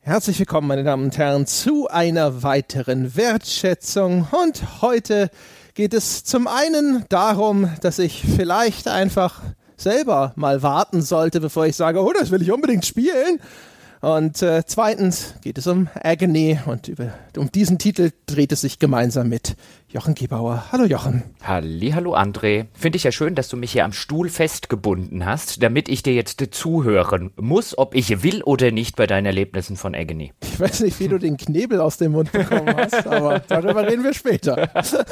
Herzlich willkommen, meine Damen und Herren, zu einer weiteren Wertschätzung. Und heute geht es zum einen darum, dass ich vielleicht einfach selber mal warten sollte, bevor ich sage, oh, das will ich unbedingt spielen. Und zweitens geht es um Agony und um diesen Titel dreht es sich gemeinsam mit Jochen Gebauer. Hallo Jochen. Hallo André. Finde ich ja schön, dass du mich hier am Stuhl festgebunden hast, damit ich dir jetzt zuhören muss, ob ich will oder nicht bei deinen Erlebnissen von Agony. Ich weiß nicht, wie du den Knebel aus dem Mund bekommen hast, aber darüber reden wir später.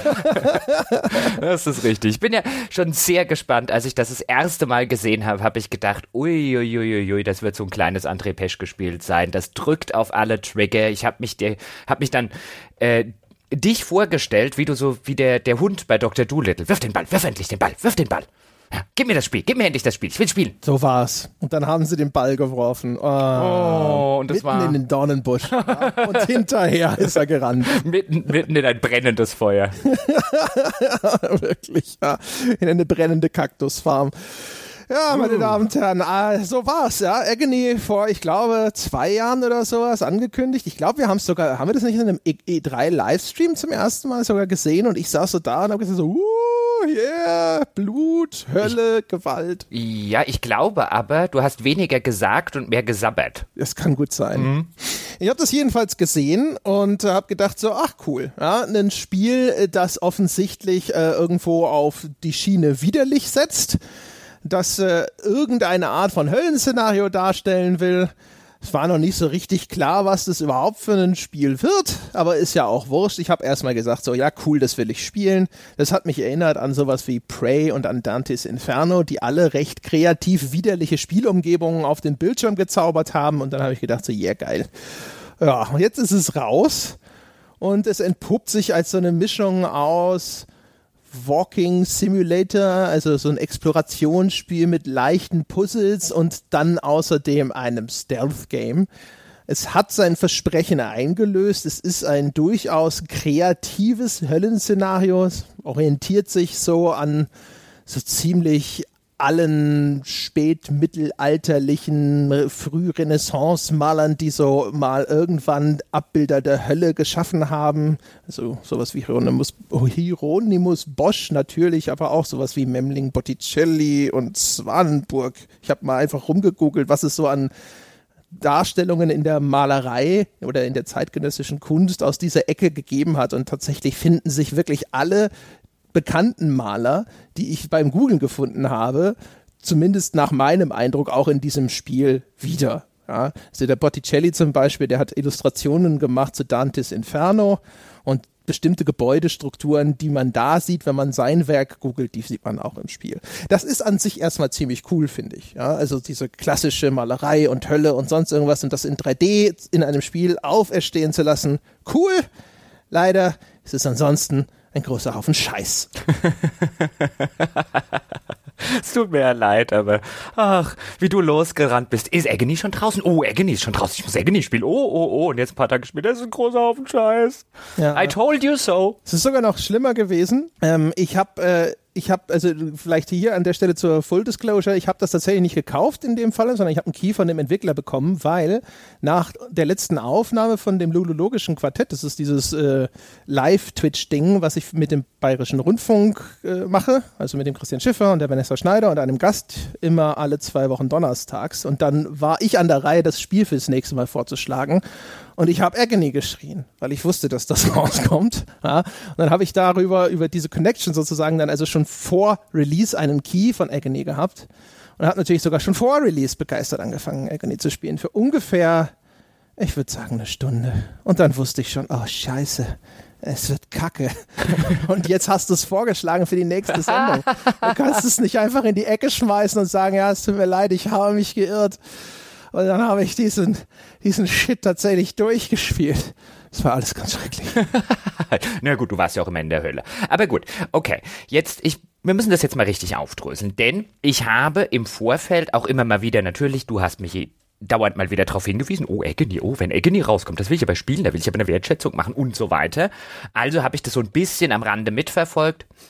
Das ist richtig. Ich bin ja schon sehr gespannt. Als ich das erste Mal gesehen habe, habe ich gedacht, uiuiuiui, das wird so ein kleines André Pesch-Gespiel sein. Das drückt auf alle Trigger. Ich habe mich dann dich vorgestellt, wie du so wie der Hund bei Dr. Dolittle. Wirf endlich den Ball, wirf den Ball. Ja, gib mir endlich das Spiel, ich will spielen. So war's. Und dann haben sie den Ball geworfen. Und das mitten war in den Dornenbusch. Ja, und hinterher ist er gerannt. mitten in ein brennendes Feuer. Wirklich, ja. In eine brennende Kaktusfarm. Ja, meine Damen und Herren, so war's, ja. Agony vor, ich glaube, 2 Jahren oder sowas angekündigt. Ich glaube, haben wir das nicht in einem E3-Livestream zum ersten Mal sogar gesehen? Und ich saß so da und habe gesagt so, yeah, Blut, Hölle, Gewalt. Ja, ich glaube aber, du hast weniger gesagt und mehr gesabbert. Das kann gut sein. Ich habe das jedenfalls gesehen und habe gedacht so, ach cool, ja, ein Spiel, das offensichtlich irgendwo auf die Schiene widerlich setzt, das irgendeine Art von Höllenszenario darstellen will. Es war noch nicht so richtig klar, was das überhaupt für ein Spiel wird, aber ist ja auch wurscht. Ich habe erstmal gesagt, so ja cool, das will ich spielen. Das hat mich erinnert an sowas wie Prey und an Dante's Inferno, die alle recht kreativ widerliche Spielumgebungen auf den Bildschirm gezaubert haben und dann habe ich gedacht, so yeah, geil. Ja, und jetzt ist es raus und es entpuppt sich als so eine Mischung aus Walking Simulator, also so ein Explorationsspiel mit leichten Puzzles und dann außerdem einem Stealth-Game. Es hat sein Versprechen eingelöst. Es ist ein durchaus kreatives Höllenszenario. Es orientiert sich so an so ziemlich allen spätmittelalterlichen Frührenaissance-Malern, die so mal irgendwann Abbilder der Hölle geschaffen haben. Also sowas wie Hieronymus Bosch natürlich, aber auch sowas wie Memling Botticelli und Swanenburg. Ich habe mal einfach rumgegoogelt, was es so an Darstellungen in der Malerei oder in der zeitgenössischen Kunst aus dieser Ecke gegeben hat. Und tatsächlich finden sich wirklich alle bekannten Maler, die ich beim Googlen gefunden habe, zumindest nach meinem Eindruck auch in diesem Spiel wieder. Ja, also der Botticelli zum Beispiel, der hat Illustrationen gemacht zu Dante's Inferno und bestimmte Gebäudestrukturen, die man da sieht, wenn man sein Werk googelt, die sieht man auch im Spiel. Das ist an sich erstmal ziemlich cool, finde ich. Ja, also diese klassische Malerei und Hölle und sonst irgendwas und das in 3D in einem Spiel auferstehen zu lassen, cool. Leider ist es ansonsten ein großer Haufen Scheiß. Es tut mir ja leid, aber ach, wie du losgerannt bist. Ist Agony schon draußen? Oh, Agony ist schon draußen. Ich muss Agony spielen. Oh. Und jetzt ein paar Tage später ist ein großer Haufen Scheiß. Ja. I told you so. Es ist sogar noch schlimmer gewesen. Ich habe also vielleicht hier an der Stelle zur Full Disclosure, ich habe das tatsächlich nicht gekauft in dem Fall, sondern ich habe einen Key von dem Entwickler bekommen, weil nach der letzten Aufnahme von dem Lulologischen Quartett, das ist dieses Live-Twitch-Ding, was ich mit dem Bayerischen Rundfunk mache, also mit dem Christian Schiffer und der Vanessa Schneider und einem Gast immer alle 2 Wochen donnerstags und dann war ich an der Reihe, das Spiel fürs nächste Mal vorzuschlagen. Und ich habe Agony geschrien, weil ich wusste, dass das rauskommt. Ja. Und dann habe ich über diese Connection sozusagen dann also schon vor Release einen Key von Agony gehabt und habe natürlich sogar schon vor Release begeistert angefangen, Agony zu spielen. Für ungefähr, ich würde sagen, 1 Stunde. Und dann wusste ich schon, oh scheiße, es wird kacke. Und jetzt hast du es vorgeschlagen für die nächste Sendung. Du kannst es nicht einfach in die Ecke schmeißen und sagen, ja, es tut mir leid, ich habe mich geirrt. Und dann habe ich diesen Shit tatsächlich durchgespielt. Das war alles ganz schrecklich. Na gut, du warst ja auch immer in der Hölle. Aber gut, okay. Wir müssen das jetzt mal richtig aufdröseln, denn ich habe im Vorfeld auch immer mal wieder, natürlich, du hast mich dauernd mal wieder darauf hingewiesen, wenn Agony rauskommt, das will ich aber spielen, da will ich aber eine Wertschätzung machen und so weiter. Also habe ich das so ein bisschen am Rande mitverfolgt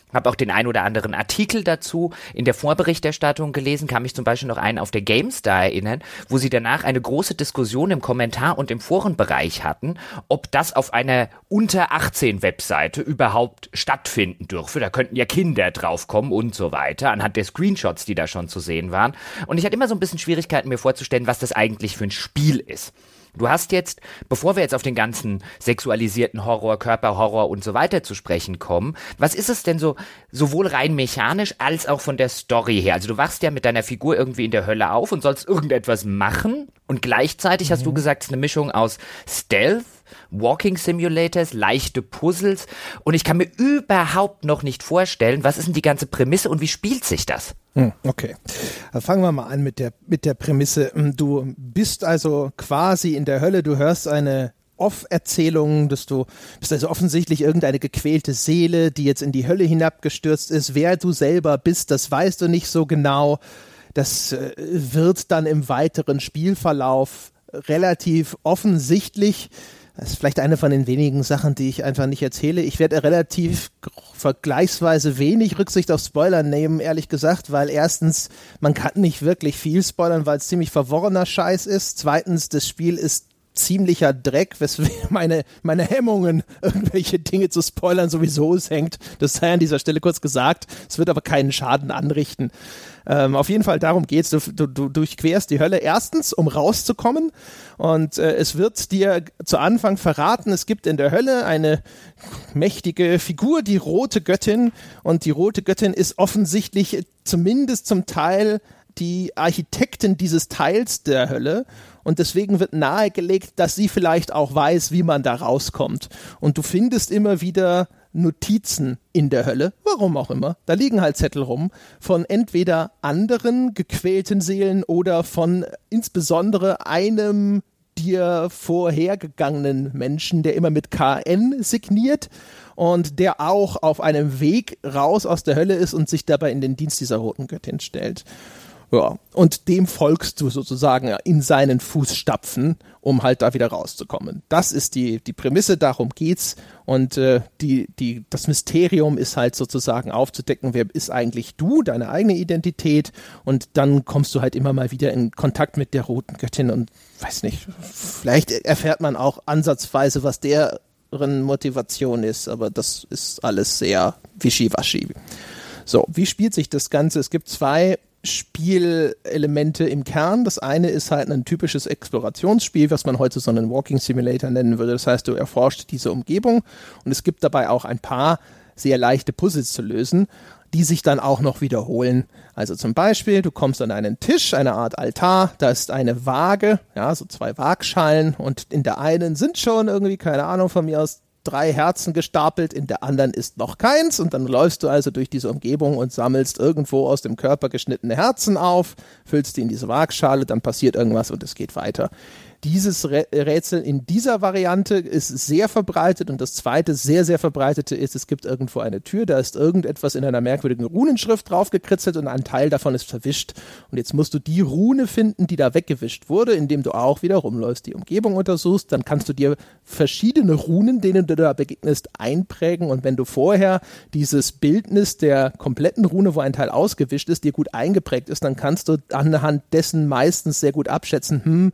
Habe auch den ein oder anderen Artikel dazu in der Vorberichterstattung gelesen, kann mich zum Beispiel noch einen auf der GameStar erinnern, wo sie danach eine große Diskussion im Kommentar- und im Forenbereich hatten, ob das auf einer unter 18 Webseite überhaupt stattfinden dürfe. Da könnten ja Kinder draufkommen und so weiter, anhand der Screenshots, die da schon zu sehen waren. Und ich hatte immer so ein bisschen Schwierigkeiten, mir vorzustellen, was das eigentlich für ein Spiel ist. Du hast jetzt, bevor wir jetzt auf den ganzen sexualisierten Horror, Körperhorror und so weiter zu sprechen kommen, was ist es denn so, sowohl rein mechanisch als auch von der Story her? Also du wachst ja mit deiner Figur irgendwie in der Hölle auf und sollst irgendetwas machen und gleichzeitig hast du gesagt, es ist eine Mischung aus Stealth, Walking Simulators, leichte Puzzles und ich kann mir überhaupt noch nicht vorstellen, was ist denn die ganze Prämisse und wie spielt sich das? Okay, dann fangen wir mal an mit der Prämisse. Du bist also quasi in der Hölle, du hörst eine Off-Erzählung, dass du bist also offensichtlich irgendeine gequälte Seele, die jetzt in die Hölle hinabgestürzt ist. Wer du selber bist, das weißt du nicht so genau. Das wird dann im weiteren Spielverlauf relativ offensichtlich. Das ist vielleicht eine von den wenigen Sachen, die ich einfach nicht erzähle. Ich werde relativ vergleichsweise wenig Rücksicht auf Spoiler nehmen, ehrlich gesagt, weil erstens, man kann nicht wirklich viel spoilern, weil es ziemlich verworrener Scheiß ist. Zweitens, das Spiel ist ziemlicher Dreck, weswegen meine Hemmungen, irgendwelche Dinge zu spoilern, sowieso es hängt. Das sei an dieser Stelle kurz gesagt. Es wird aber keinen Schaden anrichten. Auf jeden Fall darum geht's. Du durchquerst die Hölle erstens, um rauszukommen. Und es wird dir zu Anfang verraten, es gibt in der Hölle eine mächtige Figur, die rote Göttin. Und die rote Göttin ist offensichtlich zumindest zum Teil die Architektin dieses Teils der Hölle. Und deswegen wird nahegelegt, dass sie vielleicht auch weiß, wie man da rauskommt. Und du findest immer wieder Notizen in der Hölle, warum auch immer. Da liegen halt Zettel rum von entweder anderen gequälten Seelen oder von insbesondere einem dir vorhergegangenen Menschen, der immer mit KN signiert und der auch auf einem Weg raus aus der Hölle ist und sich dabei in den Dienst dieser roten Göttin stellt. Ja, und dem folgst du sozusagen in seinen Fußstapfen, um halt da wieder rauszukommen. Das ist die Prämisse, darum geht's. Und das Mysterium ist halt sozusagen aufzudecken, wer ist eigentlich du, deine eigene Identität. Und dann kommst du halt immer mal wieder in Kontakt mit der roten Göttin und weiß nicht, vielleicht erfährt man auch ansatzweise, was deren Motivation ist. Aber das ist alles sehr wischiwaschi. So, wie spielt sich das Ganze? Es gibt zwei Spielelemente im Kern. Das eine ist halt ein typisches Explorationsspiel, was man heute so einen Walking Simulator nennen würde. Das heißt, du erforscht diese Umgebung und es gibt dabei auch ein paar sehr leichte Puzzles zu lösen, die sich dann auch noch wiederholen. Also zum Beispiel, du kommst an einen Tisch, eine Art Altar, da ist eine Waage, ja, so zwei Waagschalen und in der einen sind schon irgendwie, keine Ahnung, von mir aus 3 Herzen gestapelt, in der anderen ist noch keins und dann läufst du also durch diese Umgebung und sammelst irgendwo aus dem Körper geschnittene Herzen auf, füllst die in diese Waagschale, dann passiert irgendwas und es geht weiter. Dieses Rätsel in dieser Variante ist sehr verbreitet und das zweite sehr, sehr verbreitete ist, es gibt irgendwo eine Tür, da ist irgendetwas in einer merkwürdigen Runenschrift draufgekritzelt und ein Teil davon ist verwischt. Und jetzt musst du die Rune finden, die da weggewischt wurde, indem du auch wieder rumläufst, die Umgebung untersuchst, dann kannst du dir verschiedene Runen, denen du da begegnest, einprägen und wenn du vorher dieses Bildnis der kompletten Rune, wo ein Teil ausgewischt ist, dir gut eingeprägt ist, dann kannst du anhand dessen meistens sehr gut abschätzen,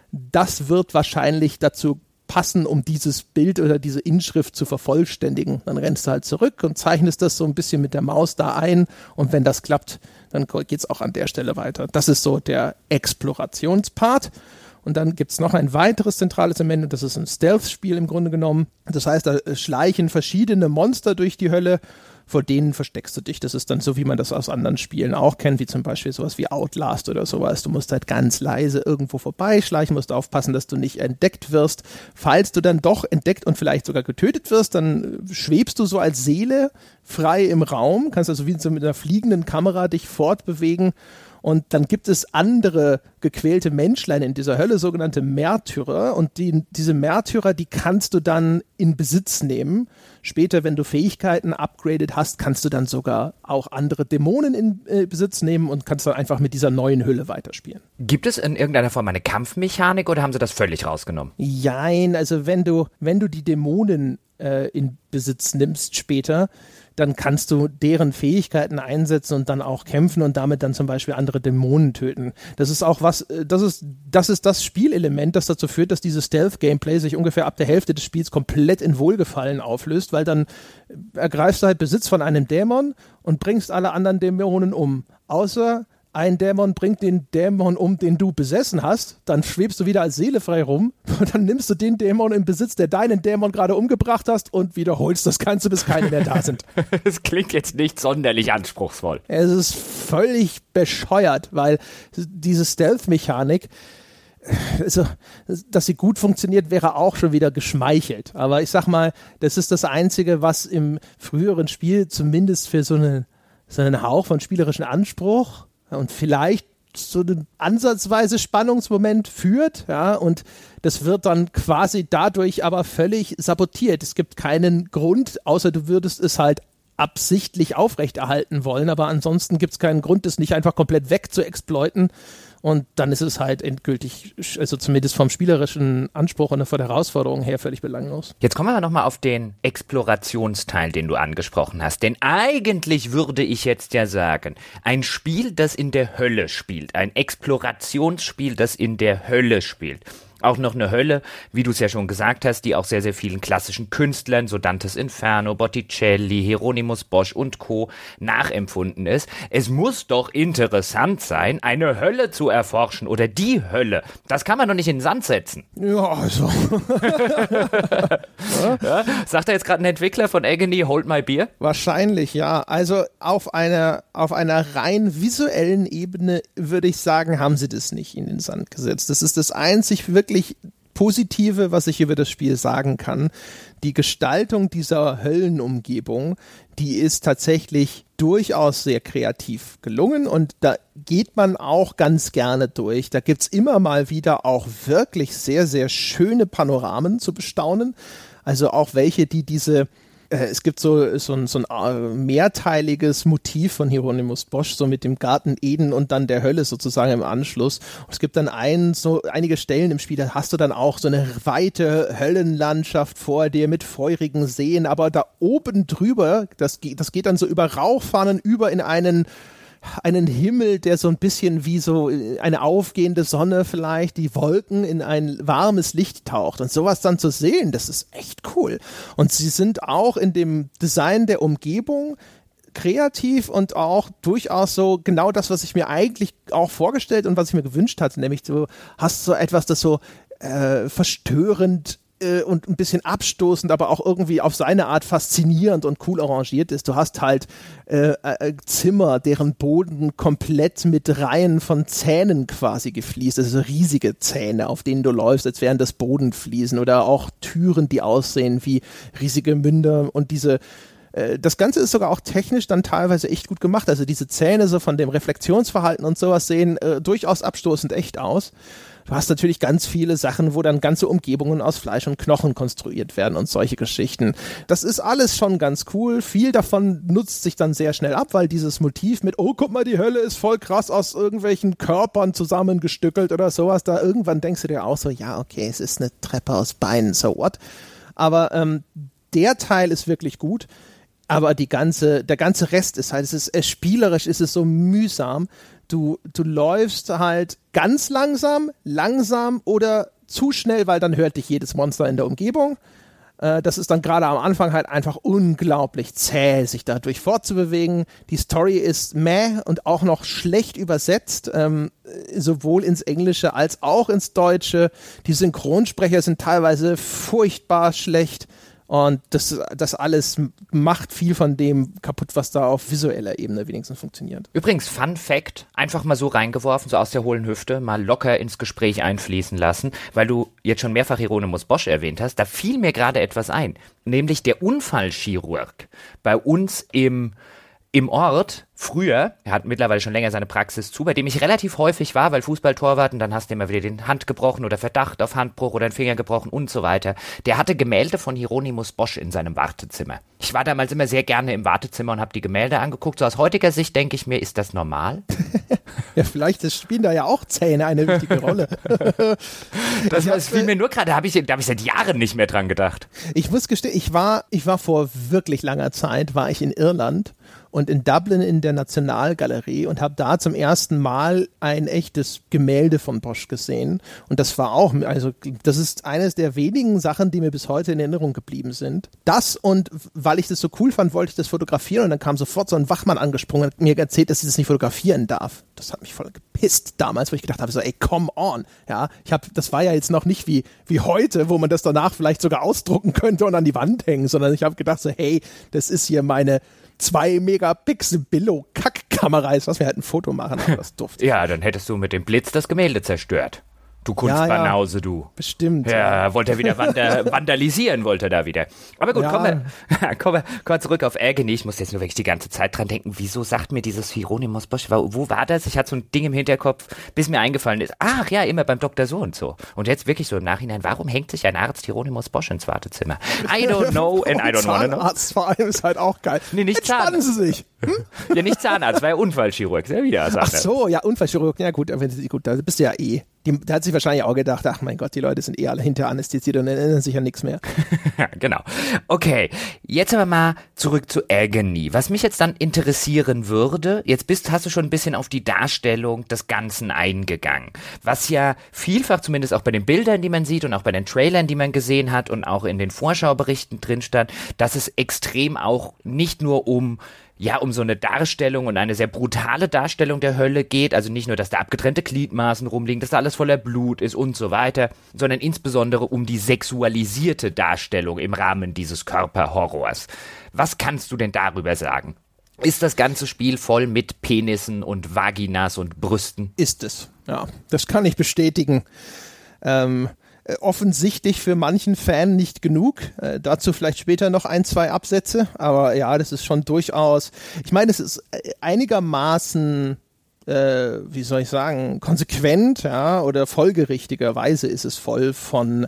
das wird wahrscheinlich dazu passen, um dieses Bild oder diese Inschrift zu vervollständigen. Dann rennst du halt zurück und zeichnest das so ein bisschen mit der Maus da ein und wenn das klappt, dann geht's auch an der Stelle weiter. Das ist so der Explorationspart. Und dann gibt's noch ein weiteres zentrales Element und das ist ein Stealth-Spiel im Grunde genommen. Das heißt, da schleichen verschiedene Monster durch die Hölle, vor denen versteckst du dich. Das ist dann so, wie man das aus anderen Spielen auch kennt, wie zum Beispiel sowas wie Outlast oder sowas. Du musst halt ganz leise irgendwo vorbeischleichen, musst aufpassen, dass du nicht entdeckt wirst. Falls du dann doch entdeckt und vielleicht sogar getötet wirst, dann schwebst du so als Seele frei im Raum, kannst also wie so mit einer fliegenden Kamera dich fortbewegen. Und dann gibt es andere gequälte Menschlein in dieser Hölle, sogenannte Märtyrer. Und diese Märtyrer, die kannst du dann in Besitz nehmen. Später, wenn du Fähigkeiten upgraded hast, kannst du dann sogar auch andere Dämonen in Besitz nehmen und kannst dann einfach mit dieser neuen Hülle weiterspielen. Gibt es in irgendeiner Form eine Kampfmechanik oder haben sie das völlig rausgenommen? Jein, also wenn du die Dämonen in Besitz nimmst später, dann kannst du deren Fähigkeiten einsetzen und dann auch kämpfen und damit dann zum Beispiel andere Dämonen töten. Das ist auch das ist das Spielelement, das dazu führt, dass dieses Stealth-Gameplay sich ungefähr ab der Hälfte des Spiels komplett in Wohlgefallen auflöst, weil dann ergreifst du halt Besitz von einem Dämon und bringst alle anderen Dämonen um. Außer ein Dämon bringt den Dämon um, den du besessen hast, dann schwebst du wieder als Seele frei rum und dann nimmst du den Dämon in Besitz, der deinen Dämon gerade umgebracht hast und wiederholst das Ganze, bis keine mehr da sind. Das klingt jetzt nicht sonderlich anspruchsvoll. Es ist völlig bescheuert, weil diese Stealth-Mechanik, also, dass sie gut funktioniert, wäre auch schon wieder geschmeichelt. Aber ich sag mal, das ist das Einzige, was im früheren Spiel zumindest für so einen Hauch von spielerischen Anspruch und vielleicht so einen ansatzweise Spannungsmoment führt, ja, und das wird dann quasi dadurch aber völlig sabotiert. Es gibt keinen Grund, außer du würdest es halt absichtlich aufrechterhalten wollen, aber ansonsten gibt es keinen Grund, das nicht einfach komplett wegzuexploiten. Und dann ist es halt endgültig, also zumindest vom spielerischen Anspruch und von der Herausforderung her völlig belanglos. Jetzt kommen wir nochmal auf den Explorationsteil, den du angesprochen hast. Denn eigentlich würde ich jetzt ja sagen, ein Spiel, das in der Hölle spielt, ein Explorationsspiel, das in der Hölle spielt. Auch noch eine Hölle, wie du es ja schon gesagt hast, die auch sehr, sehr vielen klassischen Künstlern, so Dantes Inferno, Botticelli, Hieronymus Bosch und Co. nachempfunden ist. Es muss doch interessant sein, eine Hölle zu erforschen oder die Hölle. Das kann man doch nicht in den Sand setzen. Ja, also. Ja? Sagt da jetzt gerade ein Entwickler von Agony, Hold My Beer? Wahrscheinlich, ja. Also auf einer rein visuellen Ebene würde ich sagen, haben sie das nicht in den Sand gesetzt. Das ist das einzig wirklich Positive, was ich über das Spiel sagen kann. Die Gestaltung dieser Höllenumgebung, die ist tatsächlich durchaus sehr kreativ gelungen und da geht man auch ganz gerne durch. Da gibt es immer mal wieder auch wirklich sehr, sehr schöne Panoramen zu bestaunen. Also auch welche, die es gibt so ein mehrteiliges Motiv von Hieronymus Bosch, so mit dem Garten Eden und dann der Hölle sozusagen im Anschluss. Und es gibt dann einige Stellen im Spiel, da hast du dann auch so eine weite Höllenlandschaft vor dir mit feurigen Seen, aber da oben drüber, das geht dann so über Rauchfahnen über in einen Himmel, der so ein bisschen wie so eine aufgehende Sonne vielleicht, die Wolken in ein warmes Licht taucht und sowas dann zu sehen, das ist echt cool. Und sie sind auch in dem Design der Umgebung kreativ und auch durchaus so genau das, was ich mir eigentlich auch vorgestellt und was ich mir gewünscht hatte, nämlich du hast so etwas, das so verstörend und ein bisschen abstoßend, aber auch irgendwie auf seine Art faszinierend und cool arrangiert ist. Du hast halt Zimmer, deren Boden komplett mit Reihen von Zähnen quasi gefliest. Also riesige Zähne, auf denen du läufst, als wären das Bodenfliesen oder auch Türen, die aussehen wie riesige Münder und das Ganze ist sogar auch technisch dann teilweise echt gut gemacht. Also diese Zähne so von dem Reflexionsverhalten und sowas sehen durchaus abstoßend echt aus. Du hast natürlich ganz viele Sachen, wo dann ganze Umgebungen aus Fleisch und Knochen konstruiert werden und solche Geschichten. Das ist alles schon ganz cool. Viel davon nutzt sich dann sehr schnell ab, weil dieses Motiv mit, oh, guck mal, die Hölle ist voll krass aus irgendwelchen Körpern zusammengestückelt oder sowas, da irgendwann denkst du dir auch so, ja, okay, es ist eine Treppe aus Beinen, so what? Aber der Teil ist wirklich gut. Aber der ganze Rest ist halt, spielerisch ist es so mühsam. Du läufst halt ganz langsam oder zu schnell, weil dann hört dich jedes Monster in der Umgebung. Das ist dann gerade am Anfang halt einfach unglaublich zäh, sich dadurch fortzubewegen. Die Story ist mäh und auch noch schlecht übersetzt, sowohl ins Englische als auch ins Deutsche. Die Synchronsprecher sind teilweise furchtbar schlecht. Und das alles macht viel von dem kaputt, was da auf visueller Ebene wenigstens funktioniert. Übrigens, Fun Fact, einfach mal so reingeworfen, so aus der hohlen Hüfte, mal locker ins Gespräch einfließen lassen, weil du jetzt schon mehrfach Hieronymus Bosch erwähnt hast, da fiel mir gerade etwas ein, nämlich der Unfallchirurg bei uns im im Ort früher, er hat mittlerweile schon länger seine Praxis zu, bei dem ich relativ häufig war, weil Fußballtorwart und dann hast du immer wieder den Hand gebrochen oder Verdacht auf Handbruch oder einen Finger gebrochen und so weiter. Der hatte Gemälde von Hieronymus Bosch in seinem Wartezimmer. Ich war damals immer sehr gerne im Wartezimmer und habe die Gemälde angeguckt. So aus heutiger Sicht denke ich mir, ist das normal? Ja, vielleicht spielen da ja auch Zähne eine wichtige Rolle. Das fiel mir nur gerade, da habe ich seit Jahren nicht mehr dran gedacht. Ich muss gestehen, ich war vor wirklich langer Zeit, war ich in Irland und in Dublin in der Nationalgalerie und habe da zum ersten Mal ein echtes Gemälde von Bosch gesehen. Und das war auch, also das ist eines der wenigen Sachen, die mir bis heute in Erinnerung geblieben sind. Das und weil ich das so cool fand, wollte ich das fotografieren und dann kam sofort so ein Wachmann angesprungen und hat mir erzählt, dass ich das nicht fotografieren darf. Das hat mich voll gepisst damals, wo ich gedacht habe, so ey, come on. Ja, das war ja jetzt noch nicht wie heute, wo man das danach vielleicht sogar ausdrucken könnte und an die Wand hängen, sondern ich habe gedacht so, hey, das ist hier meine 2 Megapixel Billo-Kackkamera ist, was wir halt ein Foto machen, aber das durfte. Ja, dann hättest du mit dem Blitz das Gemälde zerstört. Du Kunstbanause, du. Bestimmt. Ja, wollte er wieder vandalisieren, wollte er da wieder. Aber gut, kommen wir zurück auf Agony. Ich muss jetzt nur wirklich die ganze Zeit dran denken, wieso sagt mir dieses Hieronymus Bosch, wo war das? Ich hatte so ein Ding im Hinterkopf, bis mir eingefallen ist, ach ja, immer beim Dr. So und so. Und jetzt wirklich so im Nachhinein, warum hängt sich ein Arzt Hieronymus Bosch ins Wartezimmer? I don't know and I don't wanna know. Zahnarzt vor allem ist halt auch geil. Nee, nicht Zahnarzt. Entspannen Sie sich. Ja, nicht Zahnarzt, war ja Unfallchirurg. Sehr wieder. Ach so, ja, Unfallchirurg. Ja gut, da bist du ja eh. Der hat sich wahrscheinlich auch gedacht, ach mein Gott, die Leute sind eh alle hinter anästhesiert und erinnern sich an nichts mehr. Genau. Okay, jetzt aber mal zurück zu Agony. Was mich jetzt dann interessieren würde, hast du schon ein bisschen auf die Darstellung des Ganzen eingegangen. Was ja vielfach, zumindest auch bei den Bildern, die man sieht und auch bei den Trailern, die man gesehen hat und auch in den Vorschauberichten drin stand, dass es extrem auch nicht nur um so eine Darstellung und eine sehr brutale Darstellung der Hölle geht, also nicht nur, dass da abgetrennte Gliedmaßen rumliegen, dass da alles voller Blut ist und so weiter, sondern insbesondere um die sexualisierte Darstellung im Rahmen dieses Körperhorrors. Was kannst du denn darüber sagen? Ist das ganze Spiel voll mit Penissen und Vaginas und Brüsten? Ist es, ja. Das kann ich bestätigen. Offensichtlich für manchen Fan nicht genug. Dazu vielleicht später noch 1, 2 Absätze. Aber ja, das ist schon durchaus, ich meine, es ist einigermaßen, wie soll ich sagen, konsequent, ja, oder folgerichtigerweise ist es voll von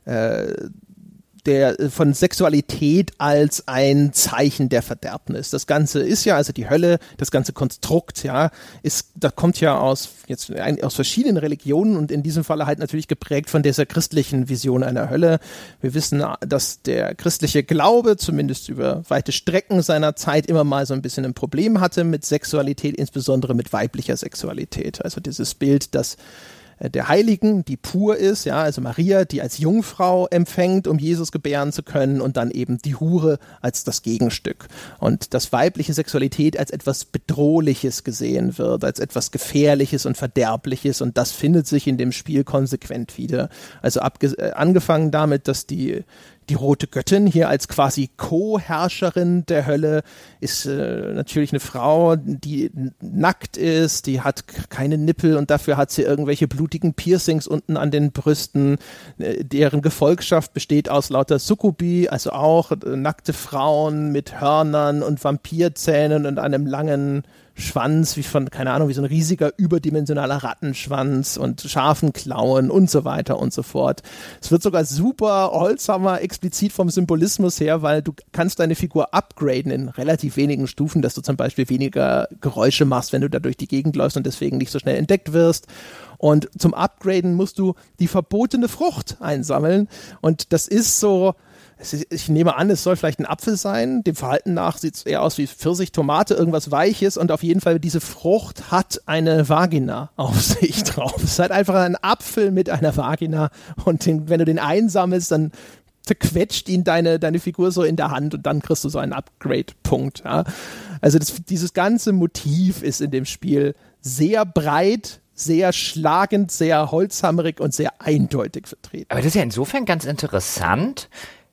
Sexualität als ein Zeichen der Verderbnis. Das Ganze ist ja, also die Hölle, das ganze Konstrukt, ja, das kommt ja aus verschiedenen Religionen und in diesem Falle halt natürlich geprägt von dieser christlichen Vision einer Hölle. Wir wissen, dass der christliche Glaube zumindest über weite Strecken seiner Zeit immer mal so ein bisschen ein Problem hatte mit Sexualität, insbesondere mit weiblicher Sexualität. Also dieses Bild, dass der Heiligen, die pur ist, ja, also Maria, die als Jungfrau empfängt, um Jesus gebären zu können und dann eben die Hure als das Gegenstück. Und dass weibliche Sexualität als etwas Bedrohliches gesehen wird, als etwas Gefährliches und Verderbliches und das findet sich in dem Spiel konsequent wieder. Also angefangen damit, dass die Rote Göttin hier als quasi Co-Herrscherin der Hölle ist natürlich eine Frau, die nackt ist, die hat keine Nippel und dafür hat sie irgendwelche blutigen Piercings unten an den Brüsten. Deren Gefolgschaft besteht aus lauter Sukkubi, also auch nackte Frauen mit Hörnern und Vampirzähnen und einem langen Schwanz, wie so ein riesiger überdimensionaler Rattenschwanz und scharfen Klauen und so weiter und so fort. Es wird sogar super Holzhammer explizit vom Symbolismus her, weil du kannst deine Figur upgraden in relativ wenigen Stufen, dass du zum Beispiel weniger Geräusche machst, wenn du da durch die Gegend läufst und deswegen nicht so schnell entdeckt wirst. Und zum Upgraden musst du die verbotene Frucht einsammeln und das ist so, ich nehme an, es soll vielleicht ein Apfel sein. Dem Verhalten nach sieht es eher aus wie Pfirsich, Tomate, irgendwas Weiches. Und auf jeden Fall, diese Frucht hat eine Vagina auf sich drauf. Es ist halt einfach ein Apfel mit einer Vagina. Und wenn du den einsammelst, dann zerquetscht ihn deine Figur so in der Hand und dann kriegst du so einen Upgrade-Punkt. Ja. Also dieses ganze Motiv ist in dem Spiel sehr breit, sehr schlagend, sehr holzhammerig und sehr eindeutig vertreten. Aber das ist ja insofern ganz interessant.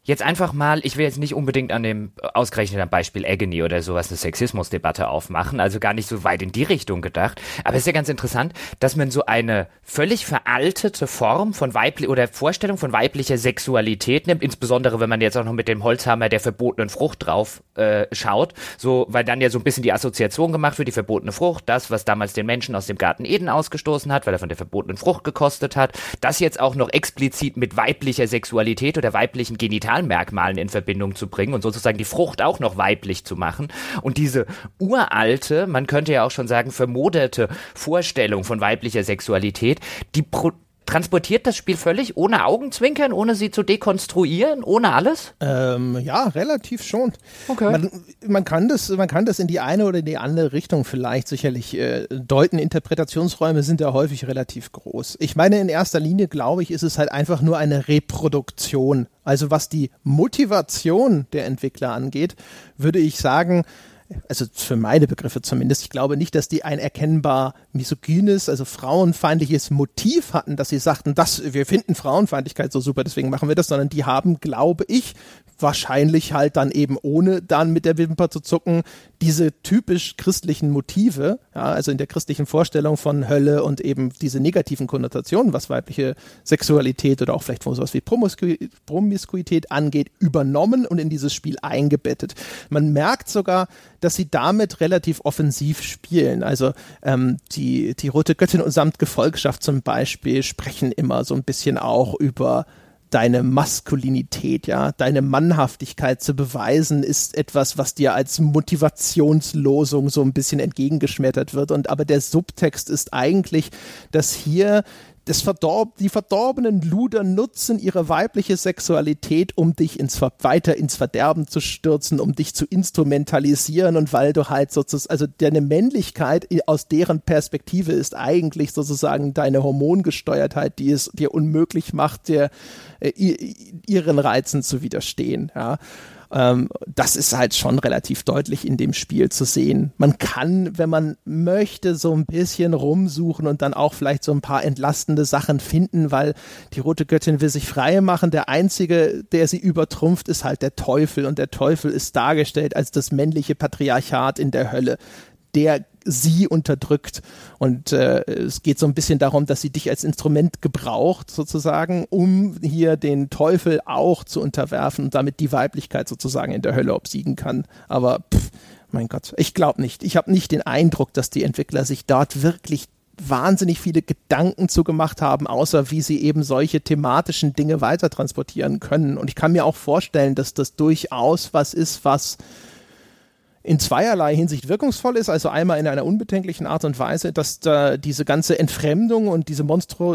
jetzt einfach mal, ich will jetzt nicht unbedingt an dem ausgerechneten Beispiel Agony oder sowas eine Sexismusdebatte aufmachen, also gar nicht so weit in die Richtung gedacht, aber es ist ja ganz interessant, dass man so eine völlig veraltete Form von oder Vorstellung von weiblicher Sexualität nimmt, insbesondere wenn man jetzt auch noch mit dem Holzhammer der verbotenen Frucht drauf schaut, so, weil dann ja so ein bisschen die Assoziation gemacht wird, die verbotene Frucht, das, was damals den Menschen aus dem Garten Eden ausgestoßen hat, weil er von der verbotenen Frucht gekostet hat, das jetzt auch noch explizit mit weiblicher Sexualität oder weiblichen Genitalmerkmalen in Verbindung zu bringen und sozusagen die Frucht auch noch weiblich zu machen. Und diese uralte, man könnte ja auch schon sagen, vermoderte Vorstellung von weiblicher Sexualität, die transportiert das Spiel völlig ohne Augenzwinkern, ohne sie zu dekonstruieren, ohne alles? Ja, relativ schon. Okay. Man kann das in die eine oder die andere Richtung vielleicht sicherlich deuten. Interpretationsräume sind ja häufig relativ groß. Ich meine, in erster Linie, glaube ich, ist es halt einfach nur eine Reproduktion. Also was die Motivation der Entwickler angeht, würde ich sagen, also für meine Begriffe zumindest, ich glaube nicht, dass die ein erkennbar misogynes, also frauenfeindliches Motiv hatten, dass sie sagten, wir finden Frauenfeindlichkeit so super, deswegen machen wir das, sondern die haben, glaube ich, wahrscheinlich halt dann eben ohne dann mit der Wimper zu zucken, diese typisch christlichen Motive, ja, also in der christlichen Vorstellung von Hölle und eben diese negativen Konnotationen, was weibliche Sexualität oder auch vielleicht sowas wie Promiskuität angeht, übernommen und in dieses Spiel eingebettet. Man merkt sogar, dass sie damit relativ offensiv spielen. Also die Rote Göttin und samt Gefolgschaft zum Beispiel sprechen immer so ein bisschen auch über deine Maskulinität, ja, deine Mannhaftigkeit zu beweisen, ist etwas, was dir als Motivationslosung so ein bisschen entgegengeschmettert wird. Aber der Subtext ist eigentlich, dass hier die verdorbenen Luder nutzen ihre weibliche Sexualität, um dich weiter ins Verderben zu stürzen, um dich zu instrumentalisieren, und weil du halt sozusagen, also deine Männlichkeit aus deren Perspektive ist eigentlich sozusagen deine Hormongesteuertheit, die es dir unmöglich macht, ihren Reizen zu widerstehen, ja. Das ist halt schon relativ deutlich in dem Spiel zu sehen. Man kann, wenn man möchte, so ein bisschen rumsuchen und dann auch vielleicht so ein paar entlastende Sachen finden, weil die Rote Göttin will sich frei machen. Der Einzige, der sie übertrumpft, ist halt der Teufel, und der Teufel ist dargestellt als das männliche Patriarchat in der Hölle, der sie unterdrückt, und es geht so ein bisschen darum, dass sie dich als Instrument gebraucht sozusagen, um hier den Teufel auch zu unterwerfen und damit die Weiblichkeit sozusagen in der Hölle obsiegen kann. Aber mein Gott, ich glaube nicht. Ich habe nicht den Eindruck, dass die Entwickler sich dort wirklich wahnsinnig viele Gedanken zu gemacht haben, außer wie sie eben solche thematischen Dinge weiter transportieren können. Und ich kann mir auch vorstellen, dass das durchaus was ist, was in zweierlei Hinsicht wirkungsvoll ist, also einmal in einer unbedenklichen Art und Weise, dass da diese ganze Entfremdung und diese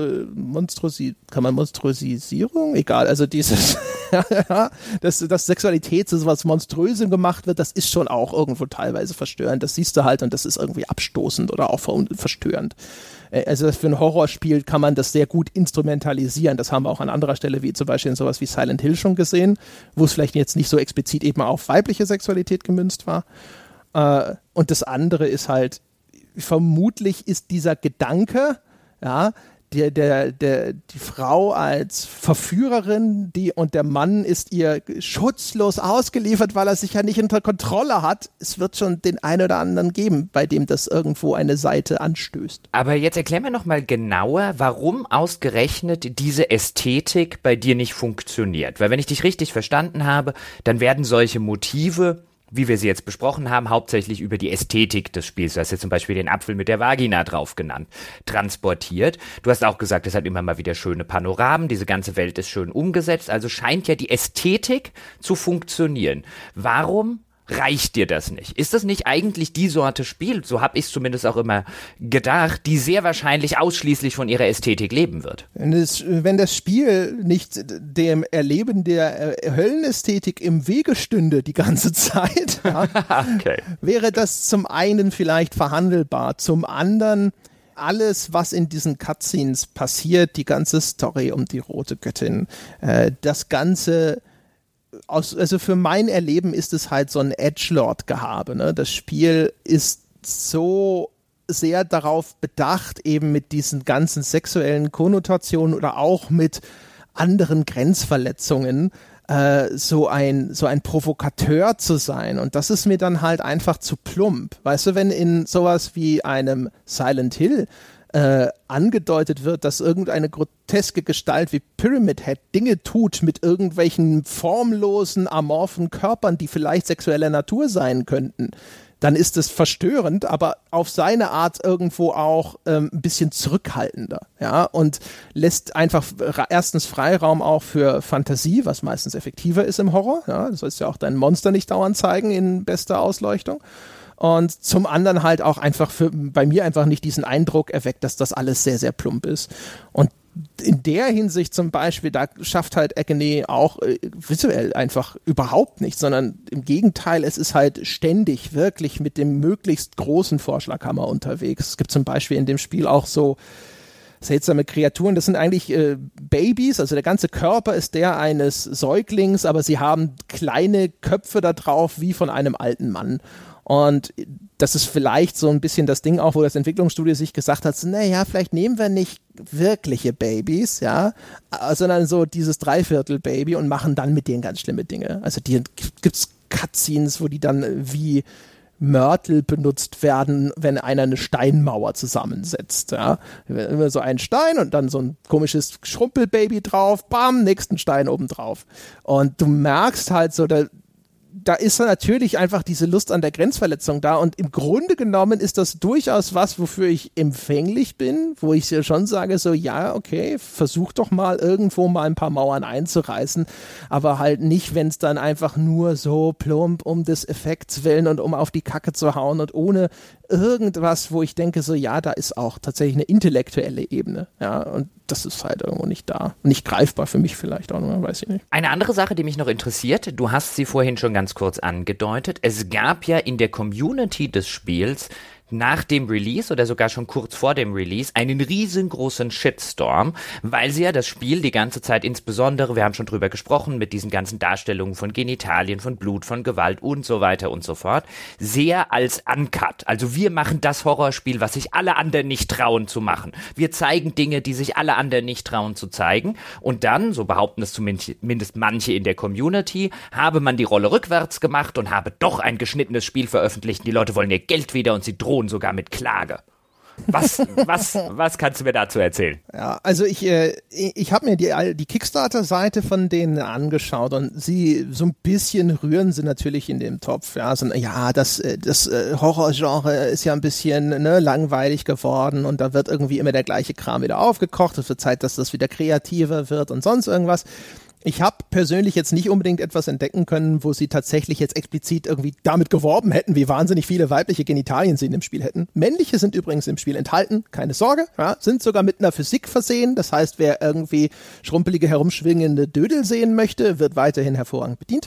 Monstrosisierung, egal, also dieses, dass Sexualität zu sowas Monströsem gemacht wird, das ist schon auch irgendwo teilweise verstörend, das siehst du halt, und das ist irgendwie abstoßend oder auch verstörend. Also für ein Horrorspiel kann man das sehr gut instrumentalisieren. Das haben wir auch an anderer Stelle, wie zum Beispiel in sowas wie Silent Hill schon gesehen, wo es vielleicht jetzt nicht so explizit eben auf weibliche Sexualität gemünzt war. Und das andere ist halt, vermutlich ist dieser Gedanke, ja, die Frau als Verführerin, und der Mann ist ihr schutzlos ausgeliefert, weil er sich ja nicht unter Kontrolle hat. Es wird schon den einen oder anderen geben, bei dem das irgendwo eine Seite anstößt. Aber jetzt erklär mir noch mal genauer, warum ausgerechnet diese Ästhetik bei dir nicht funktioniert. Weil wenn ich dich richtig verstanden habe, dann werden solche Motive, wie wir sie jetzt besprochen haben, hauptsächlich über die Ästhetik des Spiels, du hast jetzt zum Beispiel den Apfel mit der Vagina drauf genannt, transportiert. Du hast auch gesagt, es hat immer mal wieder schöne Panoramen, diese ganze Welt ist schön umgesetzt, also scheint ja die Ästhetik zu funktionieren. Warum reicht dir das nicht? Ist das nicht eigentlich die Sorte Spiel, so habe ich es zumindest auch immer gedacht, die sehr wahrscheinlich ausschließlich von ihrer Ästhetik leben wird? Wenn das Spiel nicht dem Erleben der Höllenästhetik im Wege stünde die ganze Zeit, ja, okay, wäre das zum einen vielleicht verhandelbar, zum anderen alles, was in diesen Cutscenes passiert, die ganze Story um die Rote Göttin, das ganze, also für mein Erleben ist es halt so ein Edgelord-Gehabe, ne? Das Spiel ist so sehr darauf bedacht, eben mit diesen ganzen sexuellen Konnotationen oder auch mit anderen Grenzverletzungen, so ein Provokateur zu sein. Und das ist mir dann halt einfach zu plump. Weißt du, wenn in sowas wie einem Silent Hill angedeutet wird, dass irgendeine groteske Gestalt wie Pyramid Head Dinge tut mit irgendwelchen formlosen, amorphen Körpern, die vielleicht sexueller Natur sein könnten, dann ist es verstörend, aber auf seine Art irgendwo auch ein bisschen zurückhaltender, ja, und lässt einfach erstens Freiraum auch für Fantasie, was meistens effektiver ist im Horror, ja, du sollst ja auch dein Monster nicht dauernd zeigen in bester Ausleuchtung. Und zum anderen halt auch einfach bei mir einfach nicht diesen Eindruck erweckt, dass das alles sehr, sehr plump ist. Und in der Hinsicht zum Beispiel, da schafft halt Agony auch visuell einfach überhaupt nichts, sondern im Gegenteil, es ist halt ständig wirklich mit dem möglichst großen Vorschlaghammer unterwegs. Es gibt zum Beispiel in dem Spiel auch so seltsame Kreaturen, das sind eigentlich Babys, also der ganze Körper ist der eines Säuglings, aber sie haben kleine Köpfe da drauf wie von einem alten Mann. Und das ist vielleicht so ein bisschen das Ding auch, wo das Entwicklungsstudio sich gesagt hat, naja, vielleicht nehmen wir nicht wirkliche Babys, ja, sondern so dieses Dreiviertel-Baby und machen dann mit denen ganz schlimme Dinge. Also gibt's Cutscenes, wo die dann wie Mörtel benutzt werden, wenn einer eine Steinmauer zusammensetzt, ja. Immer so ein Stein und dann so ein komisches Schrumpelbaby drauf, bam, nächsten Stein oben drauf. Und du merkst halt so, da ist natürlich einfach diese Lust an der Grenzverletzung da und im Grunde genommen ist das durchaus was, wofür ich empfänglich bin, wo ich ja schon sage so, ja, okay, versuch doch mal irgendwo mal ein paar Mauern einzureißen, aber halt nicht, wenn es dann einfach nur so plump um des Effekts willen und um auf die Kacke zu hauen und ohne irgendwas, wo ich denke so, ja, da ist auch tatsächlich eine intellektuelle Ebene, ja, und das ist halt irgendwo nicht da. Nicht greifbar für mich vielleicht auch, weiß ich nicht. Eine andere Sache, die mich noch interessiert, du hast sie vorhin schon ganz kurz angedeutet, es gab ja in der Community des Spiels nach dem Release oder sogar schon kurz vor dem Release einen riesengroßen Shitstorm, weil sie ja das Spiel die ganze Zeit insbesondere, wir haben schon drüber gesprochen, mit diesen ganzen Darstellungen von Genitalien, von Blut, von Gewalt und so weiter und so fort, sehr als Uncut. Also wir machen das Horrorspiel, was sich alle anderen nicht trauen zu machen. Wir zeigen Dinge, die sich alle anderen nicht trauen zu zeigen. Und dann, so behaupten es zumindest manche in der Community, habe man die Rolle rückwärts gemacht und habe doch ein geschnittenes Spiel veröffentlicht. Die Leute wollen ihr Geld wieder und sie drohen sogar mit Klage. Was kannst du mir dazu erzählen? Ja, also ich habe mir die Kickstarter-Seite von denen angeschaut und sie so ein bisschen rühren sie natürlich in dem Topf. Ja, so, ja, das Horrorgenre ist ja ein bisschen langweilig geworden und da wird irgendwie immer der gleiche Kram wieder aufgekocht. Es wird Zeit, dass das wieder kreativer wird und sonst irgendwas. Ich habe persönlich jetzt nicht unbedingt etwas entdecken können, wo sie tatsächlich jetzt explizit irgendwie damit geworben hätten, wie wahnsinnig viele weibliche Genitalien sie in dem Spiel hätten. Männliche sind übrigens im Spiel enthalten, keine Sorge, ja, sind sogar mit einer Physik versehen. Das heißt, wer irgendwie schrumpelige, herumschwingende Dödel sehen möchte, wird weiterhin hervorragend bedient.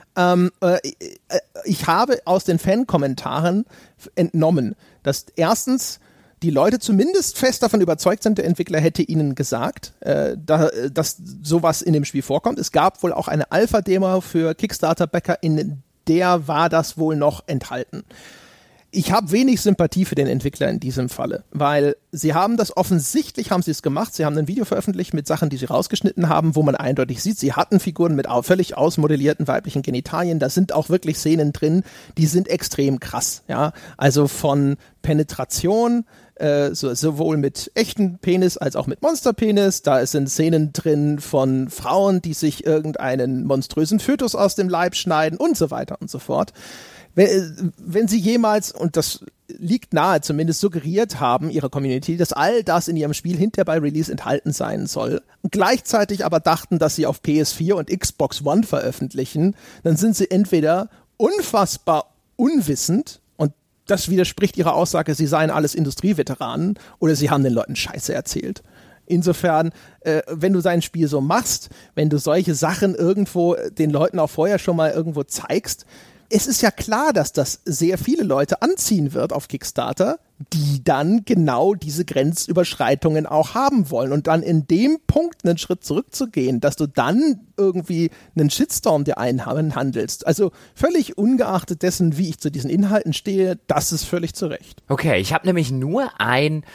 Ich habe aus den Fan-Kommentaren entnommen, dass erstens die Leute zumindest fest davon überzeugt sind, der Entwickler hätte ihnen gesagt, dass sowas in dem Spiel vorkommt. Es gab wohl auch eine Alpha-Demo für Kickstarter-Backer, in der war das wohl noch enthalten. Ich habe wenig Sympathie für den Entwickler in diesem Falle, weil sie haben das offensichtlich, haben sie es gemacht, sie haben ein Video veröffentlicht mit Sachen, die sie rausgeschnitten haben, wo man eindeutig sieht, sie hatten Figuren mit völlig ausmodellierten weiblichen Genitalien, da sind auch wirklich Szenen drin, die sind extrem krass, ja, also von Penetration, sowohl mit echten Penis als auch mit Monsterpenis, da sind Szenen drin von Frauen, die sich irgendeinen monströsen Fötus aus dem Leib schneiden und so weiter und so fort. Wenn sie jemals, und das liegt nahe, zumindest suggeriert haben, ihrer Community, dass all das in ihrem Spiel hinterher bei Release enthalten sein soll, und gleichzeitig aber dachten, dass sie auf PS4 und Xbox One veröffentlichen, dann sind sie entweder unfassbar unwissend, und das widerspricht ihrer Aussage, sie seien alles Industrieveteranen, oder sie haben den Leuten Scheiße erzählt. Insofern, wenn du dein Spiel so machst, wenn du solche Sachen irgendwo den Leuten auch vorher schon mal irgendwo zeigst, es ist ja klar, dass das sehr viele Leute anziehen wird auf Kickstarter, die dann genau diese Grenzüberschreitungen auch haben wollen. Und dann in dem Punkt einen Schritt zurückzugehen, dass du dann irgendwie einen Shitstorm dir einhandelst. Also völlig ungeachtet dessen, wie ich zu diesen Inhalten stehe, das ist völlig zu Recht. Okay, ich habe nämlich nur ein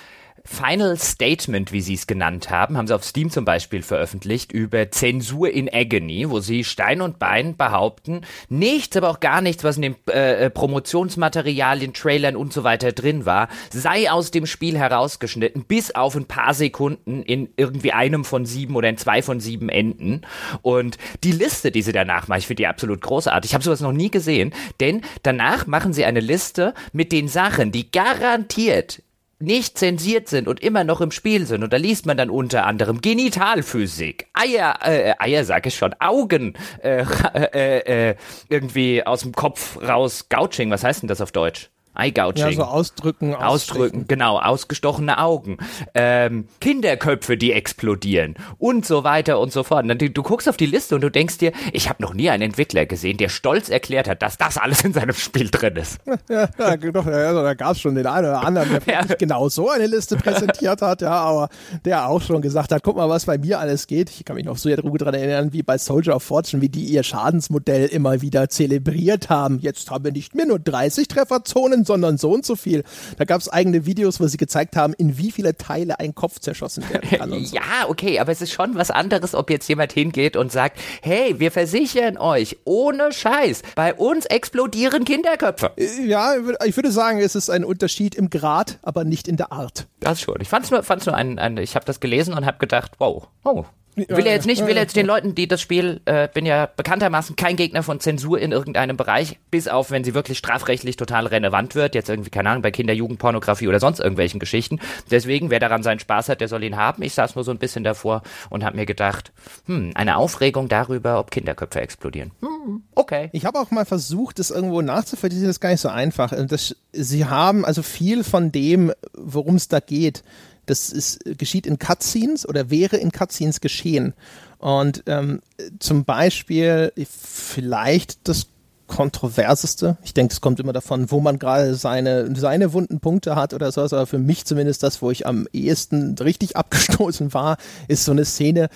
Final Statement, wie sie es genannt haben sie auf Steam zum Beispiel veröffentlicht, über Zensur in Agony, wo sie Stein und Bein behaupten, nichts, aber auch gar nichts, was in den Promotionsmaterialien, Trailern und so weiter drin war, sei aus dem Spiel herausgeschnitten, bis auf ein paar Sekunden in irgendwie einem von 7 oder in 2 von 7 Enden. Und die Liste, die sie danach machen, ich finde die absolut großartig. Ich habe sowas noch nie gesehen, denn danach machen sie eine Liste mit den Sachen, die garantiert nicht zensiert sind und immer noch im Spiel sind. Und da liest man dann unter anderem Genitalphysik, Eier sag ich schon, Augen, irgendwie aus dem Kopf raus, Gouging, was heißt denn das auf Deutsch? Eye-Gouging. Ja, so ausdrücken, genau, ausgestochene Augen, Kinderköpfe, die explodieren und so weiter und so fort. Und du guckst auf die Liste und du denkst dir, ich habe noch nie einen Entwickler gesehen, der stolz erklärt hat, dass das alles in seinem Spiel drin ist. Ja, doch, da gab es schon den einen oder anderen, der vielleicht nicht genau so eine Liste präsentiert hat, ja, aber der auch schon gesagt hat, guck mal, was bei mir alles geht. Ich kann mich noch so gut daran erinnern, wie bei Soldier of Fortune, wie die ihr Schadensmodell immer wieder zelebriert haben. Jetzt haben wir nicht mehr nur 30 Trefferzonen, sondern so und so viel. Da gab es eigene Videos, wo sie gezeigt haben, in wie viele Teile ein Kopf zerschossen werden kann. Und so. Ja, okay, aber es ist schon was anderes, ob jetzt jemand hingeht und sagt, hey, wir versichern euch, ohne Scheiß, bei uns explodieren Kinderköpfe. Ja, ich würde sagen, es ist ein Unterschied im Grad, aber nicht in der Art. Das schon. Ich fand's nur ich habe das gelesen und habe gedacht, wow, will jetzt den Leuten, die das Spiel, bin ja bekanntermaßen kein Gegner von Zensur in irgendeinem Bereich, bis auf, wenn sie wirklich strafrechtlich total relevant wird, jetzt irgendwie, keine Ahnung, bei Kinder-Jugendpornografie oder sonst irgendwelchen Geschichten. Deswegen, wer daran seinen Spaß hat, der soll ihn haben. Ich saß nur so ein bisschen davor und habe mir gedacht, eine Aufregung darüber, ob Kinderköpfe explodieren. Okay. Ich habe auch mal versucht, das irgendwo nachzuvollziehen, das ist gar nicht so einfach. Sie haben also viel von dem, worum es da geht, geschieht in Cutscenes oder wäre in Cutscenes geschehen. Und zum Beispiel vielleicht das Kontroverseste, ich denke, es kommt immer davon, wo man gerade seine wunden Punkte hat oder so, aber für mich zumindest das, wo ich am ehesten richtig abgestoßen war, ist so eine Szene,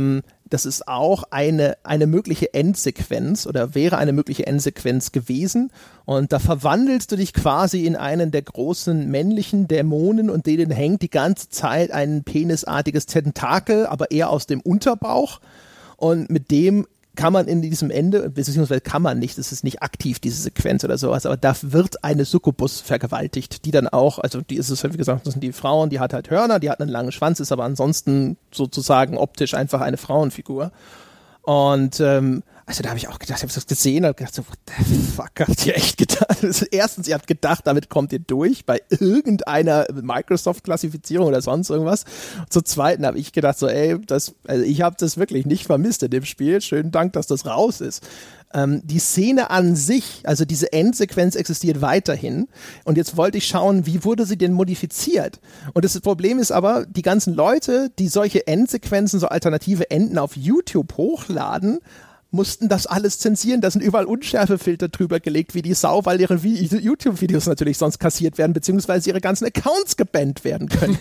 das ist auch eine mögliche Endsequenz oder wäre eine mögliche Endsequenz gewesen und da verwandelst du dich quasi in einen der großen männlichen Dämonen und denen hängt die ganze Zeit ein penisartiges Tentakel, aber eher aus dem Unterbauch und mit dem kann man in diesem Ende, beziehungsweise kann man nicht, es ist nicht aktiv, diese Sequenz oder sowas, aber da wird eine Succubus vergewaltigt, die dann auch, also die ist es, wie gesagt, das sind die Frauen, die hat halt Hörner, die hat einen langen Schwanz, ist aber ansonsten sozusagen optisch einfach eine Frauenfigur. Und also da habe ich auch gedacht, ich habe das gesehen und gedacht, so, what the fuck, habt ihr echt gedacht? Erstens, ihr habt gedacht, damit kommt ihr durch bei irgendeiner Microsoft-Klassifizierung oder sonst irgendwas. Zum Zweiten habe ich gedacht, so also ich habe das wirklich nicht vermisst in dem Spiel. Schönen Dank, dass das raus ist. Die Szene an sich, also diese Endsequenz existiert weiterhin und jetzt wollte ich schauen, wie wurde sie denn modifiziert? Und das Problem ist aber, die ganzen Leute, die solche Endsequenzen, so alternative Enden auf YouTube hochladen, mussten das alles zensieren, da sind überall Unschärfefilter drüber gelegt wie die Sau, weil ihre YouTube-Videos natürlich sonst kassiert werden, beziehungsweise ihre ganzen Accounts gebannt werden können.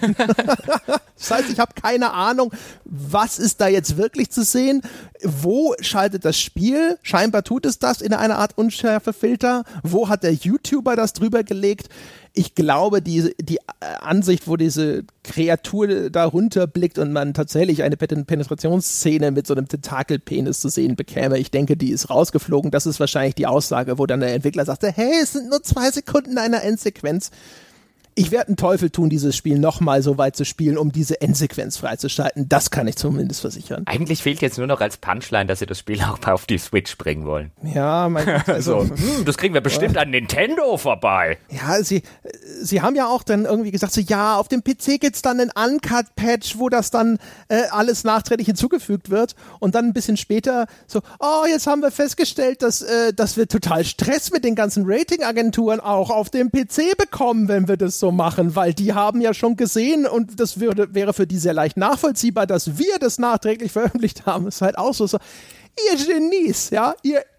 Das heißt, ich habe keine Ahnung, was ist da jetzt wirklich zu sehen, wo schaltet das Spiel, scheinbar tut es das in einer Art Unschärfefilter, wo hat der YouTuber das drüber gelegt? Ich glaube, die Ansicht, wo diese Kreatur da runterblickt und man tatsächlich eine Penetrationsszene mit so einem Tentakelpenis zu sehen bekäme, ich denke, die ist rausgeflogen. Das ist wahrscheinlich die Aussage, wo dann der Entwickler sagte, hey, es sind nur 2 Sekunden einer Endsequenz. Ich werde einen Teufel tun, dieses Spiel nochmal so weit zu spielen, um diese Endsequenz freizuschalten. Das kann ich zumindest versichern. Eigentlich fehlt jetzt nur noch als Punchline, dass sie das Spiel auch mal auf die Switch bringen wollen. Ja, also das kriegen wir bestimmt an Nintendo vorbei. Ja, sie haben ja auch dann irgendwie gesagt, so ja, auf dem PC gibt's dann einen Uncut-Patch, wo das dann alles nachträglich hinzugefügt wird und dann ein bisschen später so, jetzt haben wir festgestellt, dass wir total Stress mit den ganzen Ratingagenturen auch auf dem PC bekommen, wenn wir das so machen, weil die haben ja schon gesehen und das wäre für die sehr leicht nachvollziehbar, dass wir das nachträglich veröffentlicht haben. Das ist halt auch so, ihr Genies, ja, ihr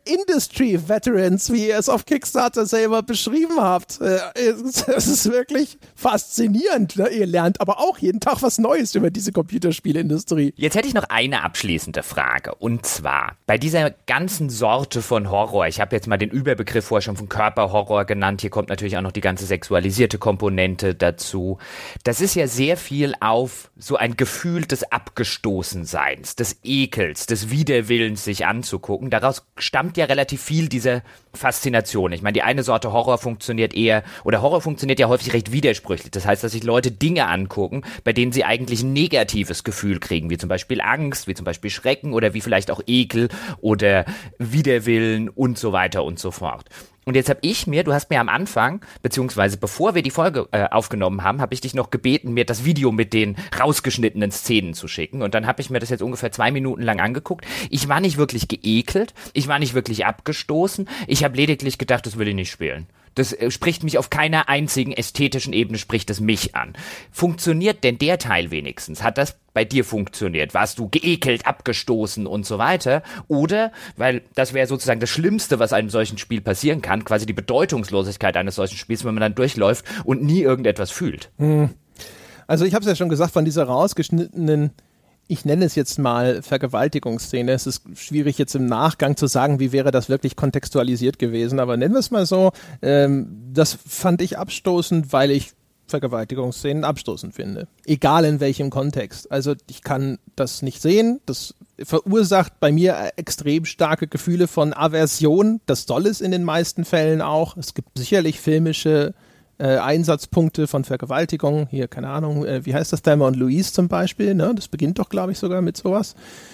Industry-Veterans, wie ihr es auf Kickstarter selber beschrieben habt. Das ist wirklich faszinierend. Ihr lernt aber auch jeden Tag was Neues über diese Computerspielindustrie. Jetzt hätte ich noch eine abschließende Frage. Und zwar, bei dieser ganzen Sorte von Horror, ich habe jetzt mal den Überbegriff vorher schon von Körperhorror genannt, hier kommt natürlich auch noch die ganze sexualisierte Komponente dazu. Das ist ja sehr viel auf so ein Gefühl des Abgestoßenseins, des Ekels, des Widerwillens, sich anzugucken. Daraus stammt ja relativ viel dieser Faszination. Ich meine, die eine Sorte Horror funktioniert ja häufig recht widersprüchlich. Das heißt, dass sich Leute Dinge angucken, bei denen sie eigentlich ein negatives Gefühl kriegen, wie zum Beispiel Angst, wie zum Beispiel Schrecken oder wie vielleicht auch Ekel oder Widerwillen und so weiter und so fort. Und jetzt du hast mir am Anfang, beziehungsweise bevor wir die Folge aufgenommen haben, habe ich dich noch gebeten, mir das Video mit den rausgeschnittenen Szenen zu schicken. Und dann habe ich mir das jetzt ungefähr 2 Minuten lang angeguckt. Ich war nicht wirklich geekelt, ich war nicht wirklich abgestoßen, ich habe lediglich gedacht, das will ich nicht spielen. Das spricht mich auf keiner einzigen ästhetischen Ebene, spricht es mich an. Funktioniert denn der Teil wenigstens? Hat das bei dir funktioniert? Warst du geekelt, abgestoßen und so weiter? Oder, weil das wäre sozusagen das Schlimmste, was einem solchen Spiel passieren kann, quasi die Bedeutungslosigkeit eines solchen Spiels, wenn man dann durchläuft und nie irgendetwas fühlt. Also ich habe es ja schon gesagt, von dieser rausgeschnittenen, ich nenne es jetzt mal Vergewaltigungsszene. Es ist schwierig jetzt im Nachgang zu sagen, wie wäre das wirklich kontextualisiert gewesen, aber nennen wir es mal so. Das fand ich abstoßend, weil ich Vergewaltigungsszenen abstoßend finde. Egal in welchem Kontext. Also ich kann das nicht sehen. Das verursacht bei mir extrem starke Gefühle von Aversion. Das soll es in den meisten Fällen auch. Es gibt sicherlich filmische Einsatzpunkte von Vergewaltigung, hier, keine Ahnung, wie heißt das, Thelma und Louise zum Beispiel, ne? Das beginnt doch, glaube ich, sogar mit sowas.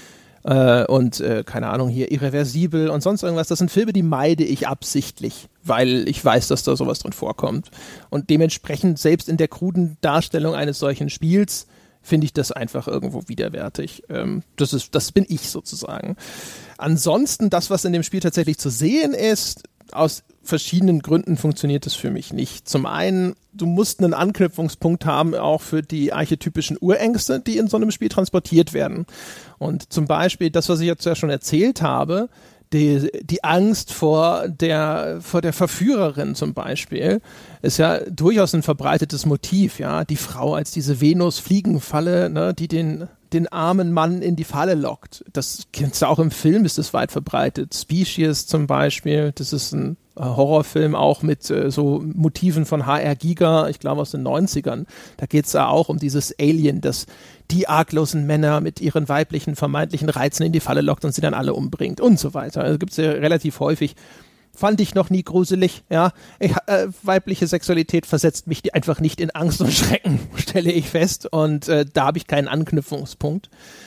Keine Ahnung, hier Irreversibel und sonst irgendwas. Das sind Filme, die meide ich absichtlich, weil ich weiß, dass da sowas drin vorkommt. Und dementsprechend, selbst in der kruden Darstellung eines solchen Spiels, finde ich das einfach irgendwo widerwärtig. Das bin ich sozusagen. Ansonsten, das, was in dem Spiel tatsächlich zu sehen ist, aus verschiedenen Gründen funktioniert das für mich nicht. Zum einen, du musst einen Anknüpfungspunkt haben, auch für die archetypischen Urängste, die in so einem Spiel transportiert werden. Und zum Beispiel das, was ich jetzt ja schon erzählt habe, die Angst vor der Verführerin zum Beispiel, ist ja durchaus ein verbreitetes Motiv, ja. Die Frau als diese Venus-Fliegenfalle, ne, die den armen Mann in die Falle lockt. Das kennst du auch im Film, ist das weit verbreitet. Species zum Beispiel, das ist ein Horrorfilm auch mit so Motiven von H.R. Giger, ich glaube aus den 90ern. Da geht es ja auch um dieses Alien, das die arglosen Männer mit ihren weiblichen vermeintlichen Reizen in die Falle lockt und sie dann alle umbringt und so weiter. Also gibt es ja relativ häufig. Fand ich noch nie gruselig, ja. Weibliche Sexualität versetzt mich einfach nicht in Angst und Schrecken, stelle ich fest. Und da habe ich keinen Anknüpfungspunkt.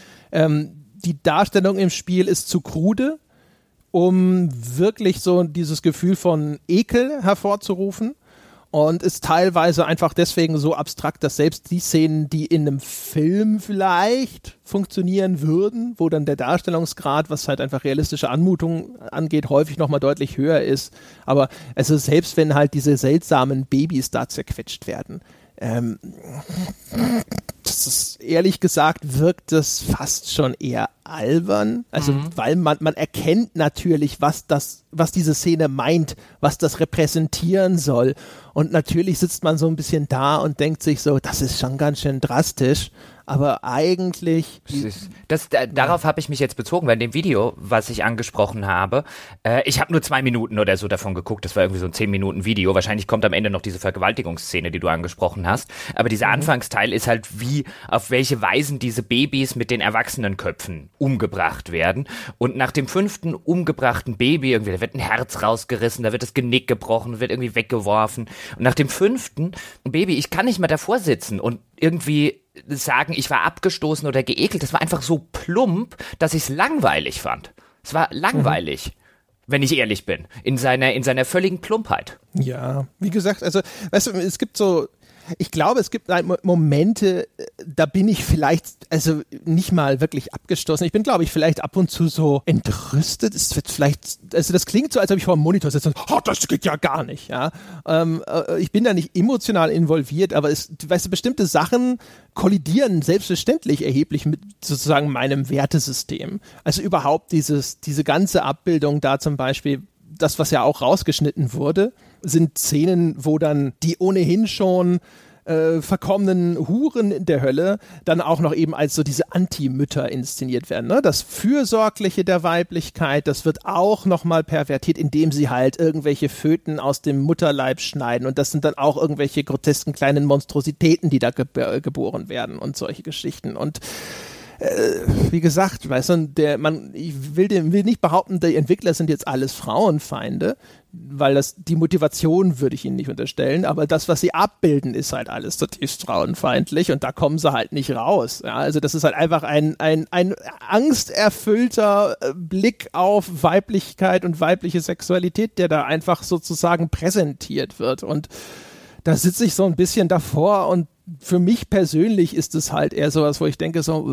Die Darstellung im Spiel ist zu krude, um wirklich so dieses Gefühl von Ekel hervorzurufen. Und ist teilweise einfach deswegen so abstrakt, dass selbst die Szenen, die in einem Film vielleicht funktionieren würden, wo dann der Darstellungsgrad, was halt einfach realistische Anmutung angeht, häufig nochmal deutlich höher ist. Aber also selbst wenn halt diese seltsamen Babys da zerquetscht werden, das ist, ehrlich gesagt, wirkt das fast schon eher albern. Also, weil man erkennt natürlich, was diese Szene meint, was das repräsentieren soll. Und natürlich sitzt man so ein bisschen da und denkt sich so, das ist schon ganz schön drastisch. Aber eigentlich... Darauf habe ich mich jetzt bezogen, weil in dem Video, was ich angesprochen habe, ich habe nur 2 Minuten oder so davon geguckt, das war irgendwie so ein 10-Minuten-Video, wahrscheinlich kommt am Ende noch diese Vergewaltigungsszene, die du angesprochen hast, aber dieser Anfangsteil ist halt auf welche Weisen diese Babys mit den Erwachsenenköpfen umgebracht werden und nach dem 5. umgebrachten Baby, irgendwie, da wird ein Herz rausgerissen, da wird das Genick gebrochen, wird irgendwie weggeworfen und nach dem 5. Baby, ich kann nicht mehr davor sitzen und irgendwie sagen, ich war abgestoßen oder geekelt. Das war einfach so plump, dass ich es langweilig fand. Es war langweilig, wenn ich ehrlich bin, in seiner völligen Plumpheit. Ja, wie gesagt, also weißt du, es gibt so Ich glaube, es gibt Momente, da bin ich vielleicht, also nicht mal wirklich abgestoßen. Ich bin, glaube ich, vielleicht ab und zu so entrüstet. Es wird vielleicht, also das klingt so, als ob ich vor dem Monitor sitze und das geht ja gar nicht. Ja? Ich bin da nicht emotional involviert, aber weißt du, bestimmte Sachen kollidieren selbstverständlich erheblich mit sozusagen meinem Wertesystem. Also überhaupt diese ganze Abbildung da zum Beispiel, das, was ja auch rausgeschnitten wurde, sind Szenen, wo dann die ohnehin schon verkommenen Huren in der Hölle dann auch noch eben als so diese Anti-Mütter inszeniert werden. Ne? Das Fürsorgliche der Weiblichkeit, das wird auch nochmal pervertiert, indem sie halt irgendwelche Föten aus dem Mutterleib schneiden und das sind dann auch irgendwelche grotesken kleinen Monstrositäten, die da geboren werden und solche Geschichten. Und wie gesagt, weißt du, ich will nicht behaupten, die Entwickler sind jetzt alles Frauenfeinde, weil die Motivation würde ich ihnen nicht unterstellen, aber das, was sie abbilden, ist halt alles zutiefst frauenfeindlich und da kommen sie halt nicht raus. Ja? Also das ist halt einfach ein angsterfüllter Blick auf Weiblichkeit und weibliche Sexualität, der da einfach sozusagen präsentiert wird und da sitze ich so ein bisschen davor und für mich persönlich ist es halt eher sowas, wo ich denke so,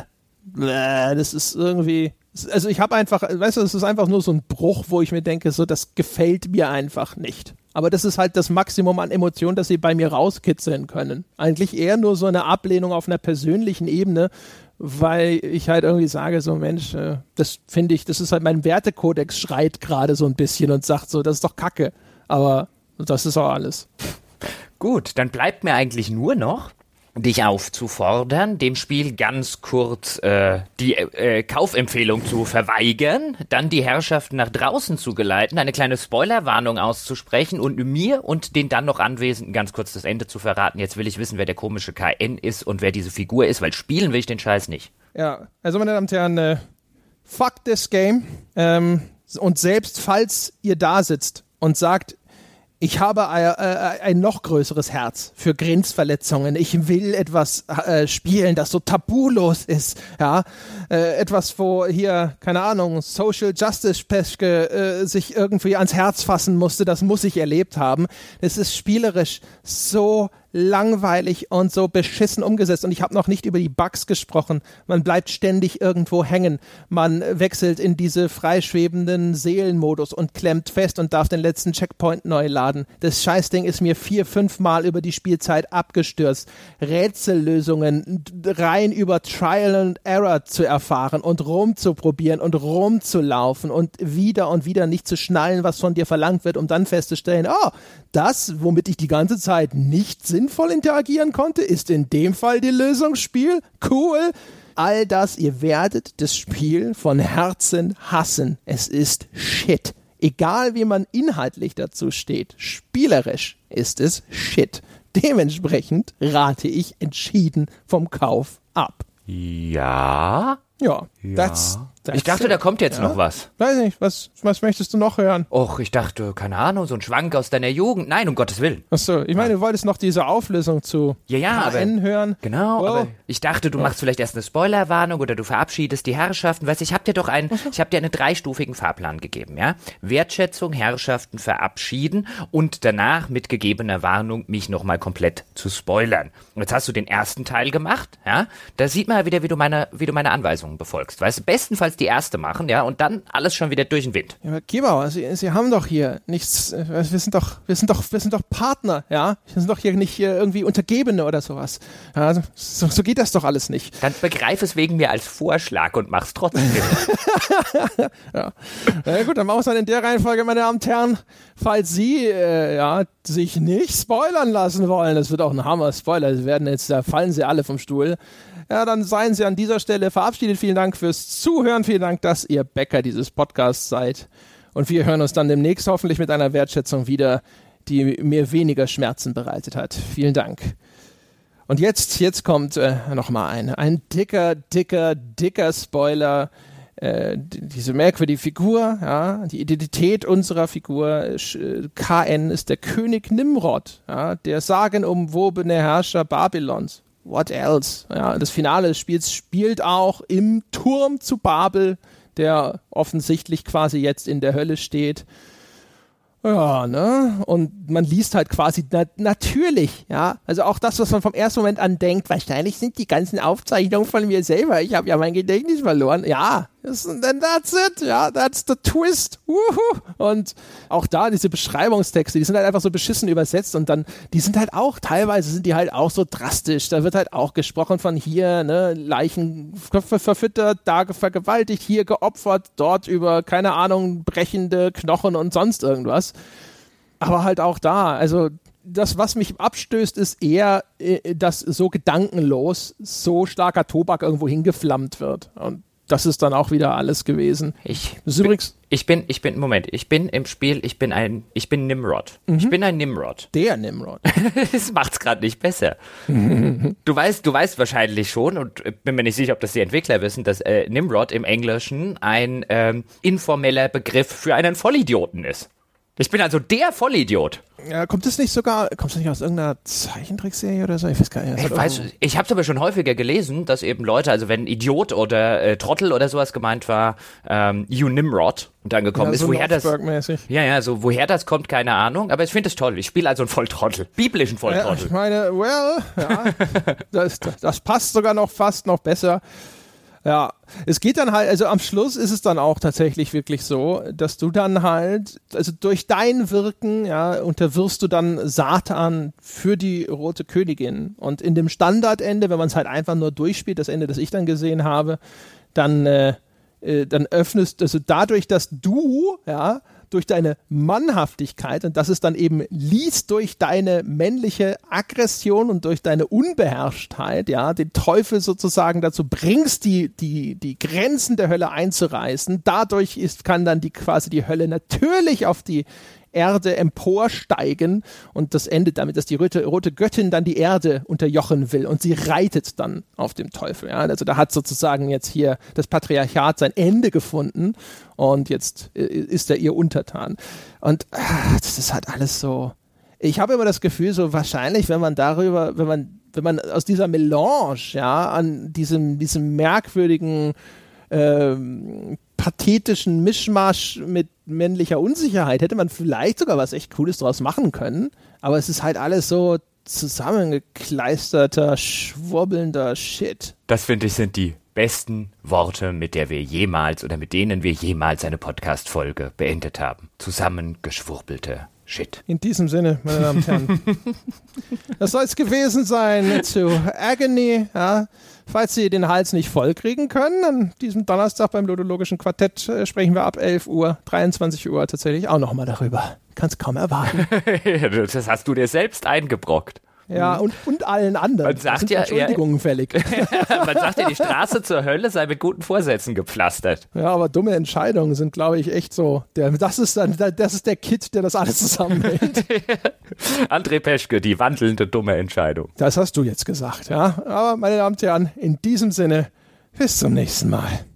das ist irgendwie, also ich habe einfach, weißt du, es ist einfach nur so ein Bruch, wo ich mir denke, so, das gefällt mir einfach nicht. Aber das ist halt das Maximum an Emotionen, das sie bei mir rauskitzeln können. Eigentlich eher nur so eine Ablehnung auf einer persönlichen Ebene, weil ich halt irgendwie sage, so Mensch, das finde ich, das ist halt mein Wertekodex schreit gerade so ein bisschen und sagt so, das ist doch Kacke. Aber das ist auch alles. Gut, dann bleibt mir eigentlich nur noch, dich aufzufordern, dem Spiel ganz kurz die Kaufempfehlung zu verweigern, dann die Herrschaften nach draußen zu geleiten, eine kleine Spoilerwarnung auszusprechen und mir und den dann noch Anwesenden ganz kurz das Ende zu verraten. Jetzt will ich wissen, wer der komische KN ist und wer diese Figur ist, weil spielen will ich den Scheiß nicht. Ja, also meine Damen und Herren, fuck this game. Und selbst falls ihr da sitzt und sagt, ich habe ein noch größeres Herz für Grenzverletzungen. Ich will etwas spielen, das so tabulos ist. Ja? Etwas, wo hier, keine Ahnung, Social Justice Peschke sich irgendwie ans Herz fassen musste. Das muss ich erlebt haben. Es ist spielerisch so langweilig und so beschissen umgesetzt und ich habe noch nicht über die Bugs gesprochen. Man bleibt ständig irgendwo hängen. Man wechselt in diese freischwebenden Seelenmodus und klemmt fest und darf den letzten Checkpoint neu laden. Das Scheißding ist mir 4-5 Mal über die Spielzeit abgestürzt. Rätsellösungen rein über Trial and Error zu erfahren und rumzuprobieren und rumzulaufen und wieder nicht zu schnallen, was von dir verlangt wird, um dann festzustellen, das, womit ich die ganze Zeit nicht sinnvoll interagieren konnte, ist in dem Fall die Lösungsspiel. Cool. All das, ihr werdet das Spiel von Herzen hassen. Es ist Shit. Egal wie man inhaltlich dazu steht, spielerisch ist es Shit. Dementsprechend rate ich entschieden vom Kauf ab. Ja. Ja. Ich dachte, da kommt jetzt noch was. Weiß nicht, was möchtest du noch hören? Och, ich dachte, keine Ahnung, so ein Schwank aus deiner Jugend. Nein, um Gottes Willen. Achso, ich meine, du wolltest noch diese Auflösung zu KN hören. Genau, aber ich dachte, du machst vielleicht erst eine Spoilerwarnung oder du verabschiedest die Herrschaften. Weißt du, ich habe dir einen 3-stufigen Fahrplan gegeben, ja? Wertschätzung, Herrschaften verabschieden und danach mit gegebener Warnung mich nochmal komplett zu spoilern. Und jetzt hast du den ersten Teil gemacht, ja? Da sieht man ja wieder, wie du meine Anweisungen befolgst. Weißt du, bestenfalls die erste machen, ja, und dann alles schon wieder durch den Wind. Ja, aber Gebauer, Sie haben doch hier nichts, wir sind doch Partner, ja? Wir sind doch hier nicht irgendwie Untergebene oder sowas. Ja, so geht das doch alles nicht. Dann begreif es wegen mir als Vorschlag und mach's trotzdem. Ja. Na gut, dann machen wir es dann in der Reihenfolge, meine Damen und Herren. Falls Sie sich nicht spoilern lassen wollen, das wird auch ein Hammer-Spoiler, da fallen Sie alle vom Stuhl. Ja, dann seien Sie an dieser Stelle verabschiedet. Vielen Dank fürs Zuhören. Vielen Dank, dass ihr Bäcker dieses Podcasts seid. Und wir hören uns dann demnächst hoffentlich mit einer Wertschätzung wieder, die mir weniger Schmerzen bereitet hat. Vielen Dank. Und jetzt kommt nochmal ein dicker Spoiler. Diese merkwürdige Figur, ja, die Identität unserer Figur, KN ist der König Nimrod, ja, der sagenumwobene Herrscher Babylons. What else? Ja, das Finale des Spiels spielt auch im Turm zu Babel, der offensichtlich quasi jetzt in der Hölle steht. Ja, ne? Und man liest halt quasi natürlich, ja. Also auch das, was man vom ersten Moment an denkt, wahrscheinlich sind die ganzen Aufzeichnungen von mir selber. Ich habe ja mein Gedächtnis verloren. Ja, then that's it. Ja, that's the twist. Woohoo. Und auch da diese Beschreibungstexte, die sind halt einfach so beschissen übersetzt und dann, die sind halt auch, teilweise sind die halt auch so drastisch. Da wird halt auch gesprochen von hier, ne, Leichen verfüttert, da vergewaltigt, hier geopfert, dort über, keine Ahnung, brechende Knochen und sonst irgendwas. Aber halt auch da, also das, was mich abstößt, ist eher, dass so gedankenlos so starker Tobak irgendwo hingeflammt wird. Und das ist dann auch wieder alles gewesen. Ich bin im Spiel, ich bin Nimrod. Mhm. Ich bin ein Nimrod. Der Nimrod. Das macht's gerade nicht besser. Du weißt wahrscheinlich schon, und bin mir nicht sicher, ob das die Entwickler wissen, dass Nimrod im Englischen ein informeller Begriff für einen Vollidioten ist. Ich bin also der Vollidiot. Ja, kommt das nicht aus irgendeiner Zeichentrickserie oder so? Ich weiß gar nicht. Ich habe es aber schon häufiger gelesen, dass eben Leute, also wenn Idiot oder Trottel oder sowas gemeint war, you Nimrod und dann gekommen ist, so woher das, so woher das kommt, keine Ahnung, aber ich finde es toll. Ich spiele also einen Volltrottel, biblischen Volltrottel. Ich meine, das passt sogar noch fast noch besser. Ja, es geht dann halt, also am Schluss ist es dann auch tatsächlich wirklich so, dass du dann halt, also durch dein Wirken, ja, unterwirfst du dann Satan für die Rote Königin. Und in dem Standardende, wenn man es halt einfach nur durchspielt, das Ende, das ich dann gesehen habe, dann öffnest, also dadurch, dass du, ja, durch deine Mannhaftigkeit, und das ist dann eben liest durch deine männliche Aggression und durch deine Unbeherrschtheit, ja, den Teufel sozusagen dazu bringst, die Grenzen der Hölle einzureißen. Dadurch kann dann quasi die Hölle natürlich auf die Erde emporsteigen und das endet damit, dass die rote Göttin dann die Erde unterjochen will und sie reitet dann auf dem Teufel. Ja? Also da hat sozusagen jetzt hier das Patriarchat sein Ende gefunden und jetzt ist er ihr untertan. Und das ist halt alles so. Ich habe immer das Gefühl, so wahrscheinlich, wenn man aus dieser Melange, ja, an diesem merkwürdigen pathetischen Mischmasch mit männlicher Unsicherheit hätte man vielleicht sogar was echt Cooles draus machen können, aber es ist halt alles so zusammengekleisterter, schwurbelnder Shit. Das, finde ich, sind die besten Worte, mit denen wir jemals eine Podcast-Folge beendet haben. Zusammengeschwurbelte Shit. In diesem Sinne, meine Damen und Herren, das soll es gewesen sein zu Agony, ja. Falls Sie den Hals nicht voll kriegen können, an diesem Donnerstag beim Ludologischen Quartett sprechen wir ab 11 Uhr, 23 Uhr tatsächlich auch nochmal darüber. Kannst kaum erwarten. Das hast du dir selbst eingebrockt. Ja, und allen anderen. Man sagt sind Entschuldigungen fällig. Man sagt ja, die Straße zur Hölle sei mit guten Vorsätzen gepflastert. Ja, aber dumme Entscheidungen sind, glaube ich, echt so. Das ist der Kit, der das alles zusammenhält. André Peschke, die wandelnde dumme Entscheidung. Das hast du jetzt gesagt, ja. Aber, meine Damen und Herren, in diesem Sinne, bis zum nächsten Mal.